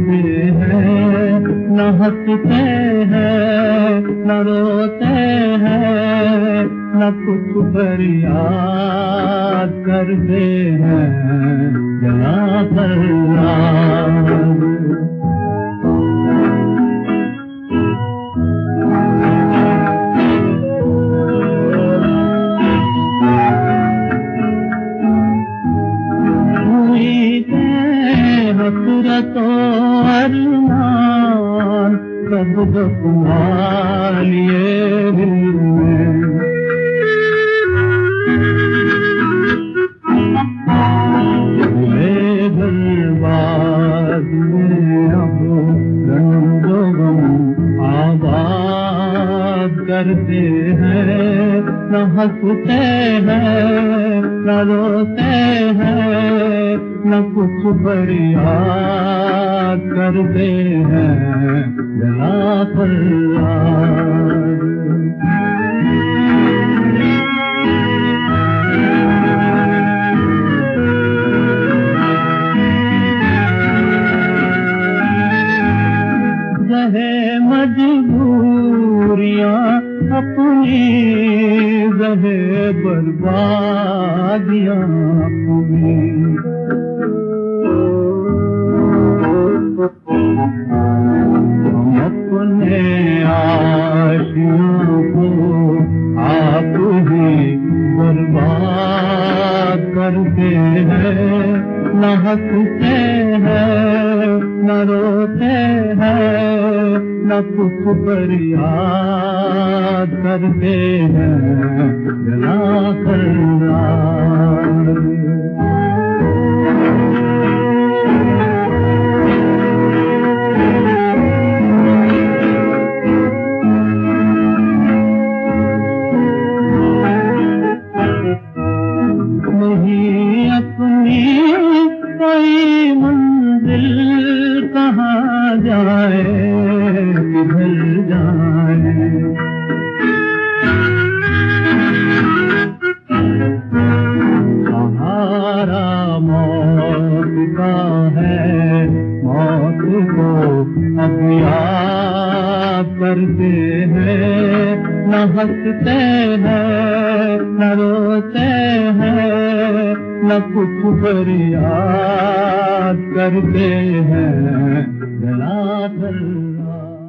करते हैं, न हंसते हैं न रोते हैं, न कुछ फरियाद करते हैं जरा फरियाद। हसरतों अरमान सब दुखा लिए दिल में, बर्बाद में अब रंगो गम आबाद करते हैं, न हंसते हैं न रोते हैं, न कुछ फरियाद करते हैं जरा फरियाद। रहे मजबूरियां अपनी, रहे बर्बादियां अपनी, हम अपने आशियों को आप ही बर्बाद करते हैं, न हंसते हैं न रोते हैं, न कुछ फरियाद करते हैं जरा फरियाद। नहीं अपनी कोई मंजिल, कहाँ जाए किधर जाए, सहारा मौत का है, मौत को अब याद करते हैं, न हंसते हैं न रोते हैं, न कुछ फरियाद करते हैं जरा फरियाद।